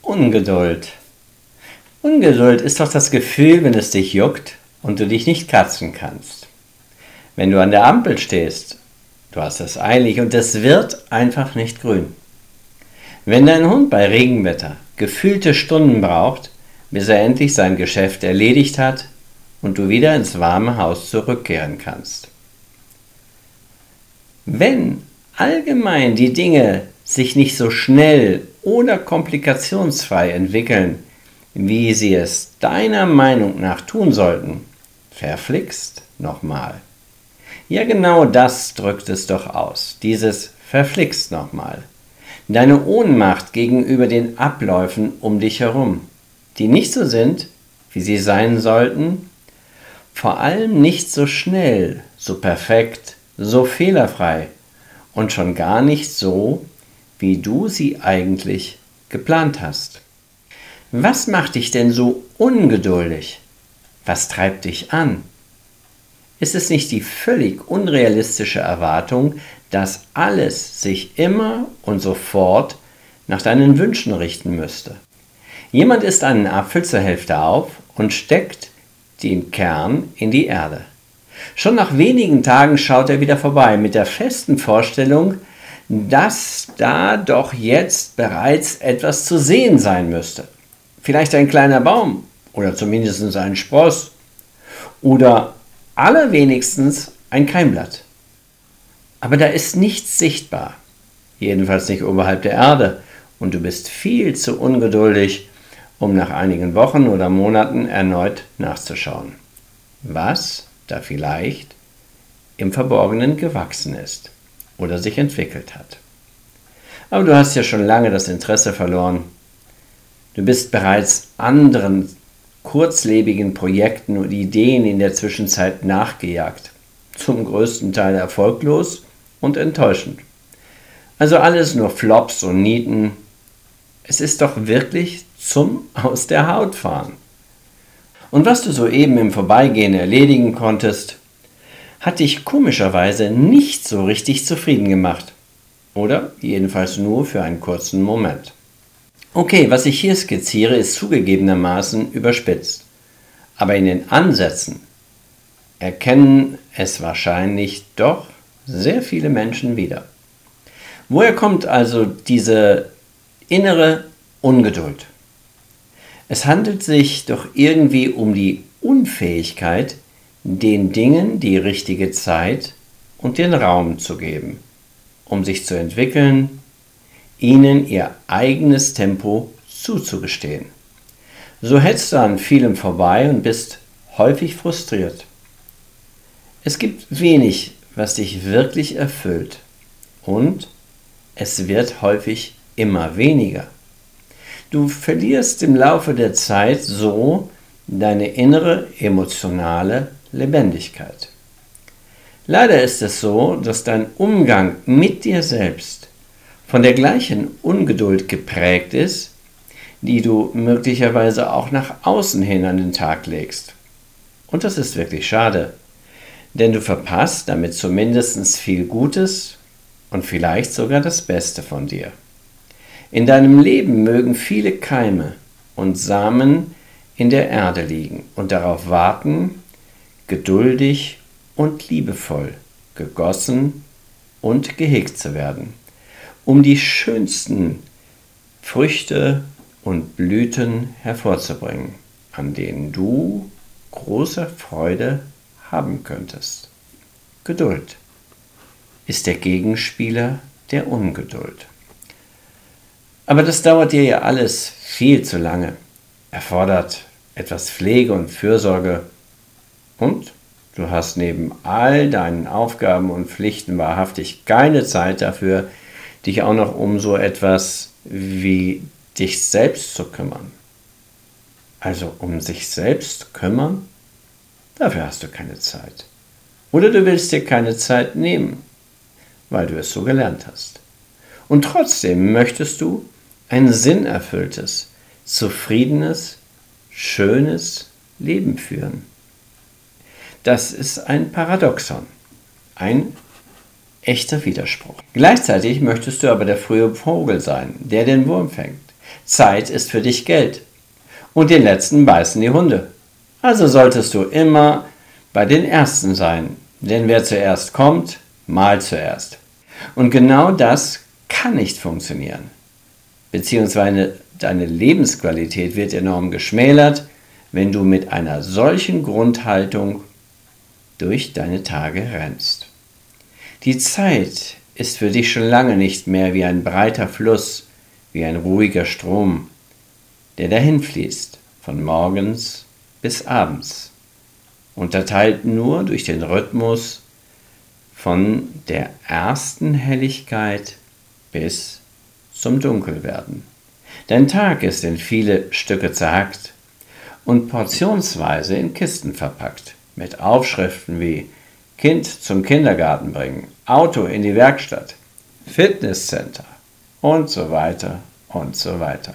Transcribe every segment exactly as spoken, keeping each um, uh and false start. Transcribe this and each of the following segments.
Ungeduld. Ungeduld ist doch das Gefühl, wenn es dich juckt und du dich nicht kratzen kannst. Wenn du an der Ampel stehst, du hast es eilig und es wird einfach nicht grün. Wenn dein Hund bei Regenwetter gefühlte Stunden braucht, bis er endlich sein Geschäft erledigt hat und du wieder ins warme Haus zurückkehren kannst. Wenn allgemein die Dinge sich nicht so schnell oder komplikationsfrei entwickeln, wie sie es deiner Meinung nach tun sollten, verflixt nochmal. Ja, genau das drückt es doch aus, dieses verflixt nochmal. Deine Ohnmacht gegenüber den Abläufen um dich herum, die nicht so sind, wie sie sein sollten, vor allem nicht so schnell, so perfekt, so fehlerfrei und schon gar nicht so, wie du sie eigentlich geplant hast. Was macht dich denn so ungeduldig? Was treibt dich an? Ist es nicht die völlig unrealistische Erwartung, dass alles sich immer und sofort nach deinen Wünschen richten müsste? Jemand isst einen Apfel zur Hälfte auf und steckt den Kern in die Erde. Schon nach wenigen Tagen schaut er wieder vorbei mit der festen Vorstellung, dass da doch jetzt bereits etwas zu sehen sein müsste. Vielleicht ein kleiner Baum oder zumindest ein Spross oder allerwenigstens ein Keimblatt. Aber da ist nichts sichtbar, jedenfalls nicht oberhalb der Erde, und du bist viel zu ungeduldig, um nach einigen Wochen oder Monaten erneut nachzuschauen, was da vielleicht im Verborgenen gewachsen ist oder sich entwickelt hat. Aber du hast ja schon lange das Interesse verloren. Du bist bereits anderen kurzlebigen Projekten und Ideen in der Zwischenzeit nachgejagt, zum größten Teil erfolglos und enttäuschend. Also alles nur Flops und Nieten. Es ist doch wirklich zum Aus der Haut fahren. Und was du soeben im Vorbeigehen erledigen konntest, hat dich komischerweise nicht so richtig zufrieden gemacht. Oder jedenfalls nur für einen kurzen Moment. Okay, was ich hier skizziere, ist zugegebenermaßen überspitzt. Aber in den Ansätzen erkennen es wahrscheinlich doch sehr viele Menschen wieder. Woher kommt also diese innere Ungeduld? Es handelt sich doch irgendwie um die Unfähigkeit, den Dingen die richtige Zeit und den Raum zu geben, um sich zu entwickeln, ihnen ihr eigenes Tempo zuzugestehen. So hetzt du an vielem vorbei und bist häufig frustriert. Es gibt wenig, was dich wirklich erfüllt, und es wird häufig immer weniger. Du verlierst im Laufe der Zeit so deine innere emotionale Lebendigkeit. Leider ist es so, dass dein Umgang mit dir selbst von der gleichen Ungeduld geprägt ist, die du möglicherweise auch nach außen hin an den Tag legst. Und das ist wirklich schade, denn du verpasst damit zumindest viel Gutes und vielleicht sogar das Beste von dir. In deinem Leben mögen viele Keime und Samen in der Erde liegen und darauf warten, geduldig und liebevoll gegossen und gehegt zu werden, um die schönsten Früchte und Blüten hervorzubringen, an denen du große Freude haben könntest. Geduld ist der Gegenspieler der Ungeduld. Aber das dauert dir ja alles viel zu lange, erfordert etwas Pflege und Fürsorge, und du hast neben all deinen Aufgaben und Pflichten wahrhaftig keine Zeit dafür, dich auch noch um so etwas wie dich selbst zu kümmern. Also um sich selbst kümmern? Dafür hast du keine Zeit. Oder du willst dir keine Zeit nehmen, weil du es so gelernt hast. Und trotzdem möchtest du ein sinnerfülltes, zufriedenes, schönes Leben führen. Das ist ein Paradoxon, ein echter Widerspruch. Gleichzeitig möchtest du aber der frühe Vogel sein, der den Wurm fängt, Zeit ist für dich Geld. Und den letzten beißen die Hunde. Also solltest du immer bei den Ersten sein. Denn wer zuerst kommt, mahlt zuerst. Und genau das kann nicht funktionieren. Beziehungsweise deine Lebensqualität wird enorm geschmälert, wenn du mit einer solchen Grundhaltung durch deine Tage rennst. Die Zeit ist für dich schon lange nicht mehr wie ein breiter Fluss, wie ein ruhiger Strom, der dahin fließt, von morgens bis abends, unterteilt nur durch den Rhythmus von der ersten Helligkeit bis zum Dunkelwerden. Dein Tag ist in viele Stücke zerhackt und portionsweise in Kisten verpackt, mit Aufschriften wie Kind zum Kindergarten bringen, Auto in die Werkstatt, Fitnesscenter und so weiter und so weiter.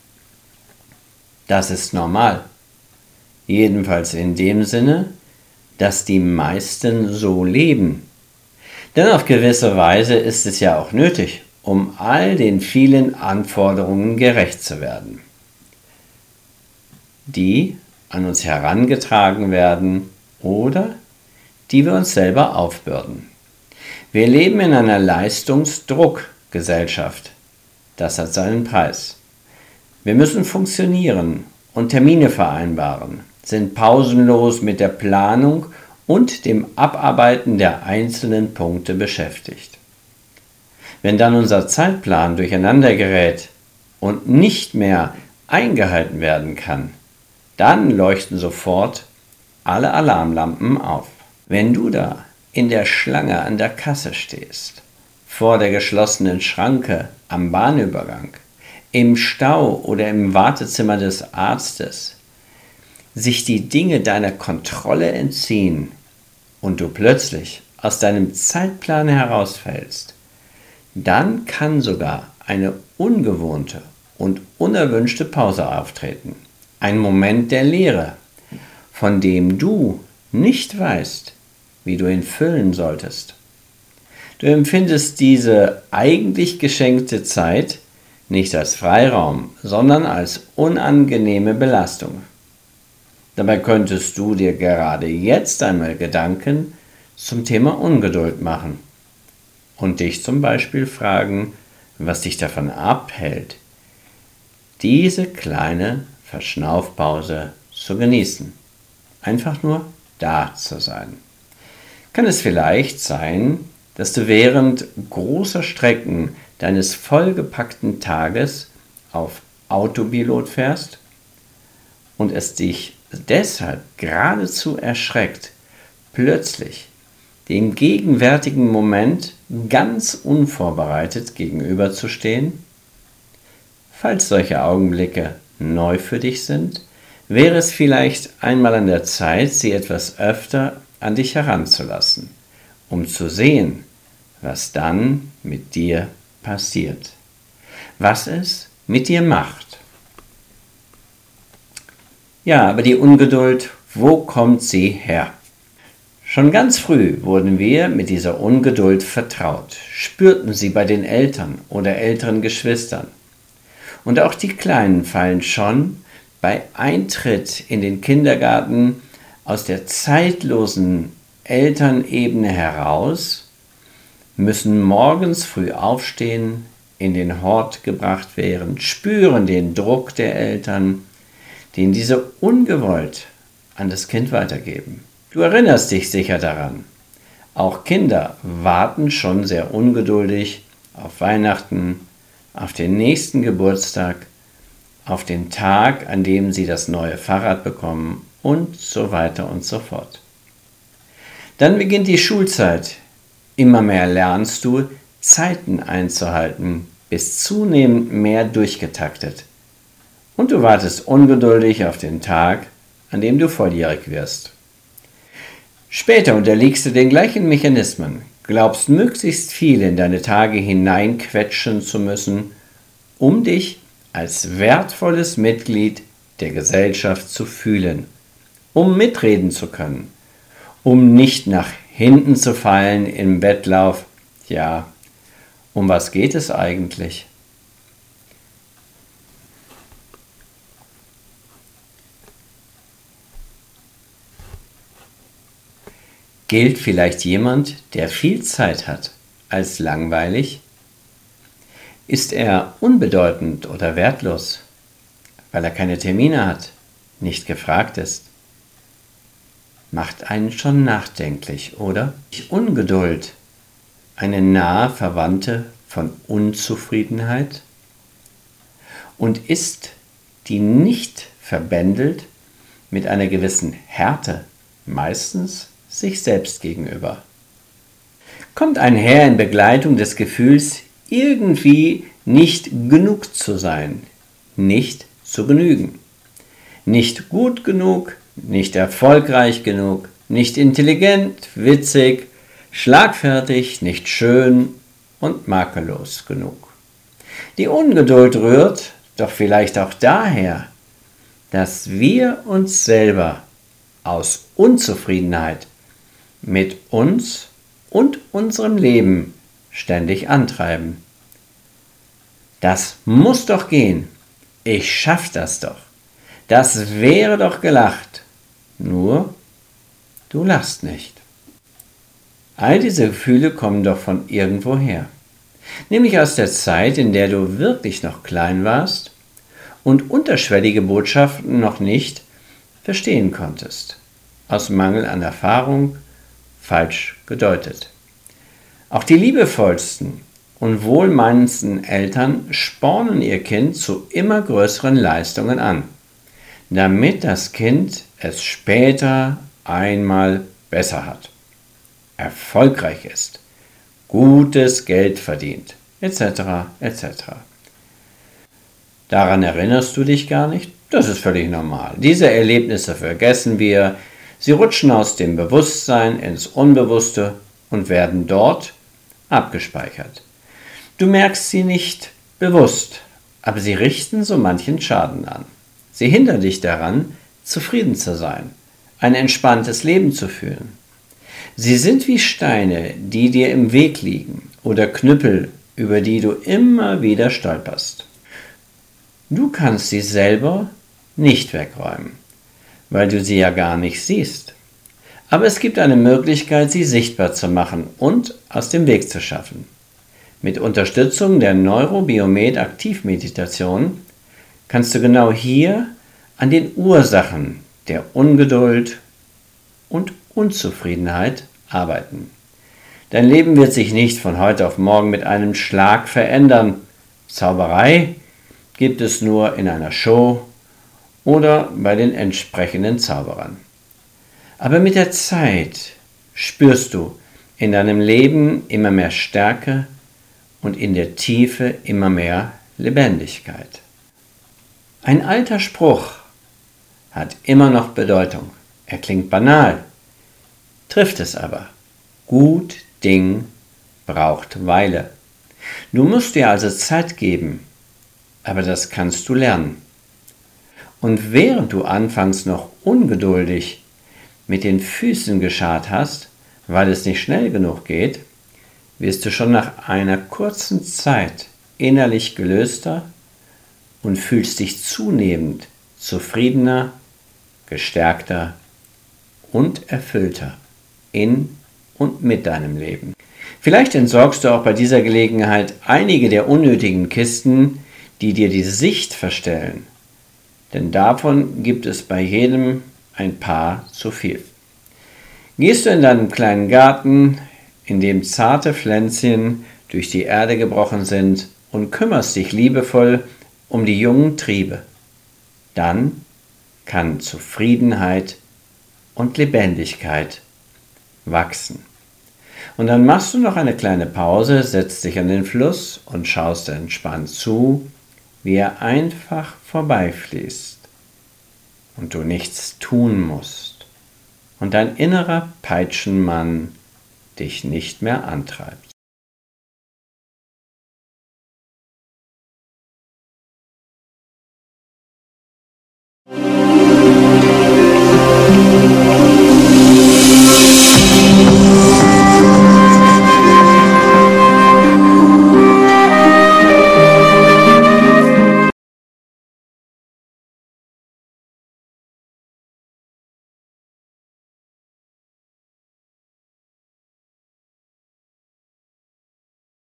Das ist normal. Jedenfalls in dem Sinne, dass die meisten so leben. Denn auf gewisse Weise ist es ja auch nötig, um all den vielen Anforderungen gerecht zu werden, die an uns herangetragen werden oder die wir uns selber aufbürden. Wir leben in einer Leistungsdruckgesellschaft. Das hat seinen Preis. Wir müssen funktionieren und Termine vereinbaren, sind pausenlos mit der Planung und dem Abarbeiten der einzelnen Punkte beschäftigt. Wenn dann unser Zeitplan durcheinander gerät und nicht mehr eingehalten werden kann, dann leuchten sofort alle Alarmlampen auf. Wenn du da in der Schlange an der Kasse stehst, vor der geschlossenen Schranke am Bahnübergang, im Stau oder im Wartezimmer des Arztes, sich die Dinge deiner Kontrolle entziehen und du plötzlich aus deinem Zeitplan herausfällst, dann kann sogar eine ungewohnte und unerwünschte Pause auftreten. Ein Moment der Leere, von dem du nicht weißt, wie du ihn füllen solltest. Du empfindest diese eigentlich geschenkte Zeit nicht als Freiraum, sondern als unangenehme Belastung. Dabei könntest du dir gerade jetzt einmal Gedanken zum Thema Ungeduld machen und dich zum Beispiel fragen, was dich davon abhält, diese kleine Verschnaufpause zu genießen. Einfach nur da zu sein. Kann es vielleicht sein, dass du während großer Strecken deines vollgepackten Tages auf Autopilot fährst und es dich deshalb geradezu erschreckt, plötzlich dem gegenwärtigen Moment ganz unvorbereitet gegenüberzustehen? Falls solche Augenblicke neu für dich sind, wäre es vielleicht einmal an der Zeit, sie etwas öfter an dich heranzulassen, um zu sehen, was dann mit dir passiert, was es mit dir macht. Ja, aber die Ungeduld, wo kommt sie her? Schon ganz früh wurden wir mit dieser Ungeduld vertraut, spürten sie bei den Eltern oder älteren Geschwistern. Und auch die Kleinen fallen schon bei Eintritt in den Kindergarten aus der zeitlosen Elternebene heraus, müssen morgens früh aufstehen, in den Hort gebracht werden, spüren den Druck der Eltern, den diese ungewollt an das Kind weitergeben. Du erinnerst dich sicher daran. Auch Kinder warten schon sehr ungeduldig auf Weihnachten, auf den nächsten Geburtstag, auf den Tag, an dem sie das neue Fahrrad bekommen und so weiter und so fort. Dann beginnt die Schulzeit. Immer mehr lernst du, Zeiten einzuhalten, bist zunehmend mehr durchgetaktet. Und du wartest ungeduldig auf den Tag, an dem du volljährig wirst. Später unterliegst du den gleichen Mechanismen, glaubst möglichst viel in deine Tage hineinquetschen zu müssen, um dich als wertvolles Mitglied der Gesellschaft zu fühlen, um mitreden zu können, um nicht nach hinten zu fallen im Wettlauf. Ja, um was geht es eigentlich? Gilt vielleicht jemand, der viel Zeit hat, als langweilig? Ist er unbedeutend oder wertlos, weil er keine Termine hat, nicht gefragt ist? Macht einen schon nachdenklich, oder? Ungeduld, eine nahe Verwandte von Unzufriedenheit? Und ist die nicht verbändelt mit einer gewissen Härte, meistens sich selbst gegenüber? Kommt einher in Begleitung des Gefühls, irgendwie nicht genug zu sein, nicht zu genügen, nicht gut genug, nicht erfolgreich genug, nicht intelligent, witzig, schlagfertig, nicht schön und makellos genug. Die Ungeduld rührt doch vielleicht auch daher, dass wir uns selber aus Unzufriedenheit mit uns und unserem Leben ständig antreiben. Das muss doch gehen. Ich schaff das doch. Das wäre doch gelacht. Nur, du lachst nicht. All diese Gefühle kommen doch von irgendwoher. Nämlich aus der Zeit, in der du wirklich noch klein warst und unterschwellige Botschaften noch nicht verstehen konntest. Aus Mangel an Erfahrung, falsch gedeutet. Auch die liebevollsten und wohlmeinendsten Eltern spornen ihr Kind zu immer größeren Leistungen an, damit das Kind es später einmal besser hat, erfolgreich ist, gutes Geld verdient, et cetera et cetera. Daran erinnerst du dich gar nicht? Das ist völlig normal. Diese Erlebnisse vergessen wir, sie rutschen aus dem Bewusstsein ins Unbewusste und werden dort abgespeichert. Du merkst sie nicht bewusst, aber sie richten so manchen Schaden an. Sie hindern dich daran, zufrieden zu sein, ein entspanntes Leben zu führen. Sie sind wie Steine, die dir im Weg liegen, oder Knüppel, über die du immer wieder stolperst. Du kannst sie selber nicht wegräumen, weil du sie ja gar nicht siehst. Aber es gibt eine Möglichkeit, sie sichtbar zu machen und aus dem Weg zu schaffen. Mit Unterstützung der Neurobiomet-Aktivmeditation kannst du genau hier an den Ursachen der Ungeduld und Unzufriedenheit arbeiten. Dein Leben wird sich nicht von heute auf morgen mit einem Schlag verändern. Zauberei gibt es nur in einer Show oder bei den entsprechenden Zauberern. Aber mit der Zeit spürst du in deinem Leben immer mehr Stärke und in der Tiefe immer mehr Lebendigkeit. Ein alter Spruch hat immer noch Bedeutung. Er klingt banal, trifft es aber. Gut Ding braucht Weile. Du musst dir also Zeit geben, aber das kannst du lernen. Und während du anfangs noch ungeduldig mit den Füßen gescharrt hast, weil es nicht schnell genug geht, wirst du schon nach einer kurzen Zeit innerlich gelöster und fühlst dich zunehmend zufriedener, gestärkter und erfüllter in und mit deinem Leben. Vielleicht entsorgst du auch bei dieser Gelegenheit einige der unnötigen Kisten, die dir die Sicht verstellen, denn davon gibt es bei jedem ein paar zu viel. Gehst du in deinem kleinen Garten, in dem zarte Pflänzchen durch die Erde gebrochen sind, und kümmerst dich liebevoll um die jungen Triebe, dann kann Zufriedenheit und Lebendigkeit wachsen. Und dann machst du noch eine kleine Pause, setzt dich an den Fluss und schaust entspannt zu, wie er einfach vorbeifließt und du nichts tun musst und dein innerer Peitschenmann dich nicht mehr antreibt.